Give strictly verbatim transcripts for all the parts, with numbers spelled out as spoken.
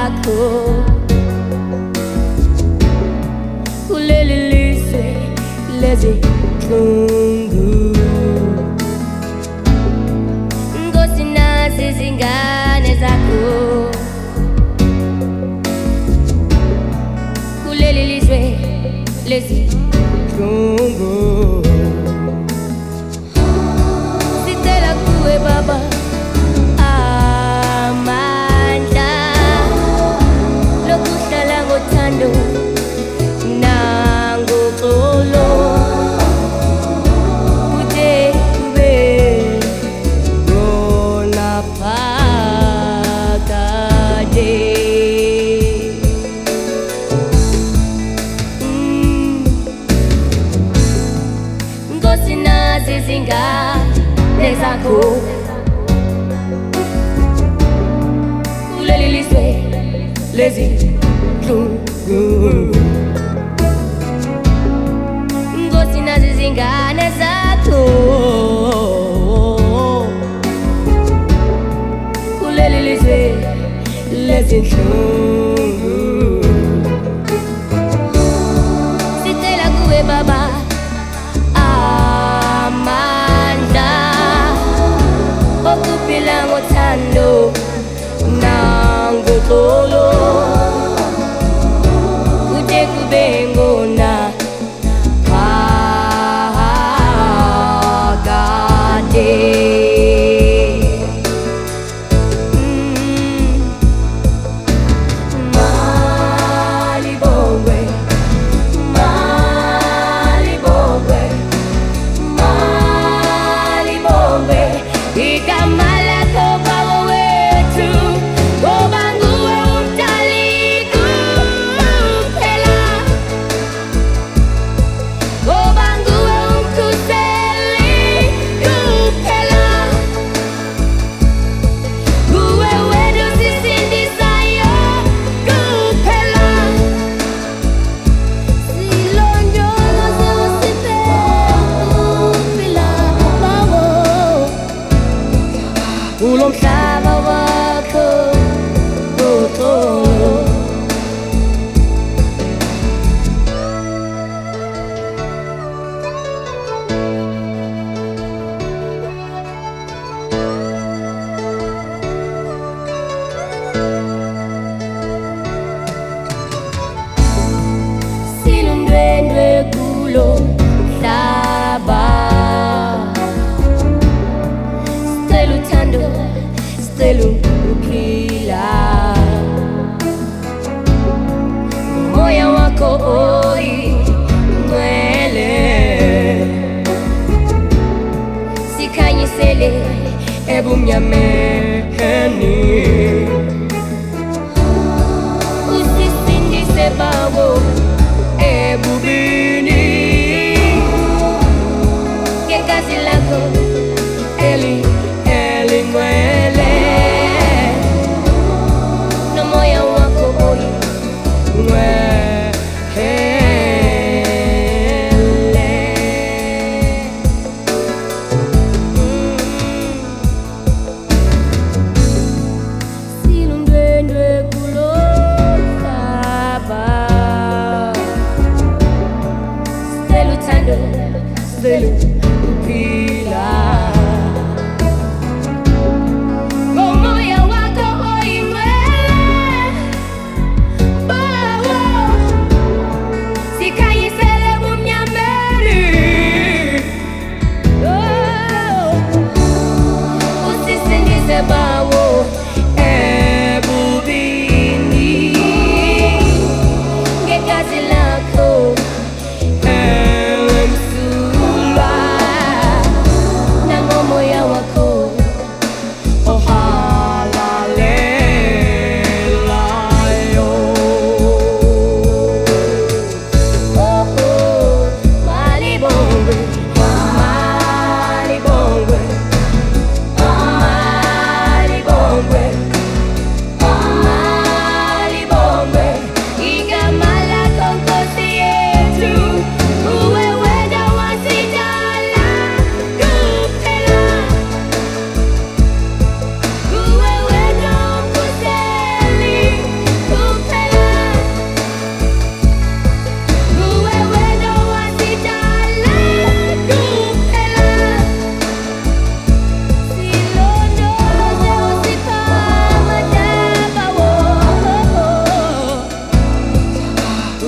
nezakho kuleli lizwe lezinhlungu. Nkosi nazi izingane zakho kuleli lizwe lezinhlungu. Sicela kuwe Baba amandla lokuhlala ngothando nangoxolo kude kube yona phakade. Nkosi nazi izingane zakho kuleli lizwe lezinhlungu. Nkosi nazi izingane zakho kuleli lizwe lezinhlungu. Sicela kuwe Baba amandla okuphila ngothando nangoxolo kude kube ngona phakade. Malibongwe, Malibongwe, Malibongwe, igama lakho Baba wethu, ngoba nguwe umdali kuphela, ngoba nguwe umkhuseli kuphela, nguwe wedwa osisindisayo kuphela. Silondoloze usiphe ukuphila kwabo kulo mhlaba wakho uxolo. Sinundwendwe kulo mhlaba, sicela uthando, sicela ukuphila. Ngomoya wakho oyingcwele sikhanyisele ebumnyameni, usisindise Baba ebubini ngegazi lakho eli elingcwele nomoya wakho oyingcwele.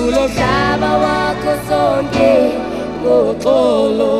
umhlaba wakho sonke ngoxolo